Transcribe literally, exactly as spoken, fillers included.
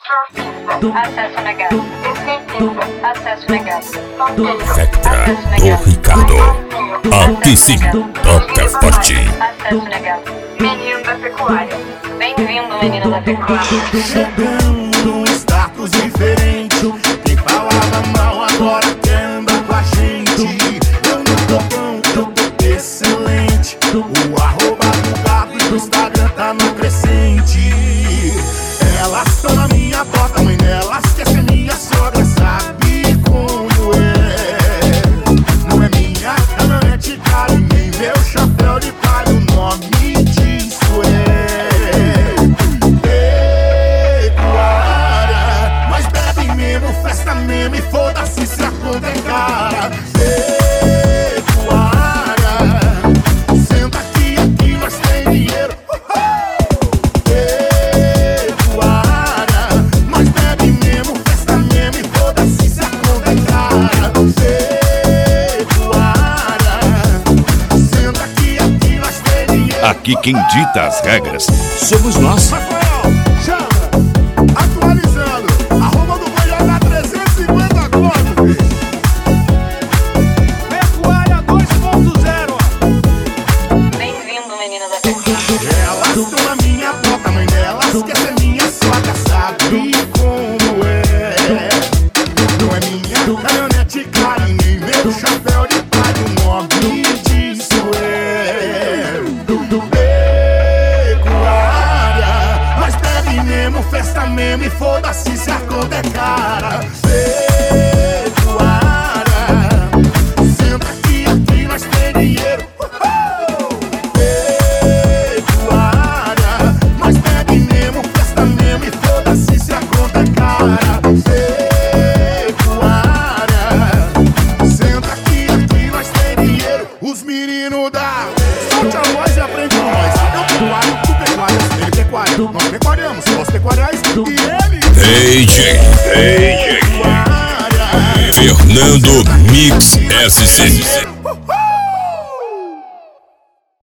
Acesso negado. Acesso negado. Vectra do Ricardo. Aqui sim, toca forte. Acesso negado. Menino da pecuária. Bem-vindo, menino da pecuária. Chegando um status diferente. Quem falava mal agora quer andar com a gente. Eu não tô bom, eu tô excelente. O arroba do gato e do Instagram tá no crescente. Elas estão na minha porta, mãe delas quer ser minha sogra, sabe como é? Não é minha caminhonete cara, nem meu chapéu de palha, o nome disso é pecuária. Mas bebe mesmo, festa mesmo e foda-se se a conta é cara. Pecuária, senta aqui, aqui nós tem dinheiro. Aqui quem dita as regras somos nós. Rafael, chama, atualizando, arroba do boi já dá trezentos e cinquenta conto, filho. Pecuária dois ponto zero. Bem-vindo, menino da pecuária. Elas estão na minha porta, mãe delas quer ser minha sogra, sabe como é? Não é minha caminhonete cara, nem meu chapéu de palha, o nome disso é pecuária. Mas bebe mesmo, festa mesmo e foda-se se a conta é cara. Pecuária, senta aqui, aqui nós tem dinheiro. Pecuária, mas bebe mesmo, festa mesmo e foda-se se a conta é cara. Pecuária, senta aqui, aqui nós tem dinheiro. Os meninos da solte a voz e aprende com nós. Eu pecuário, tu pecuárias, ele pecuária. Nós pecuariamos, nós pecuariais e ele D J, D J pecuária. Fernando Mix S C.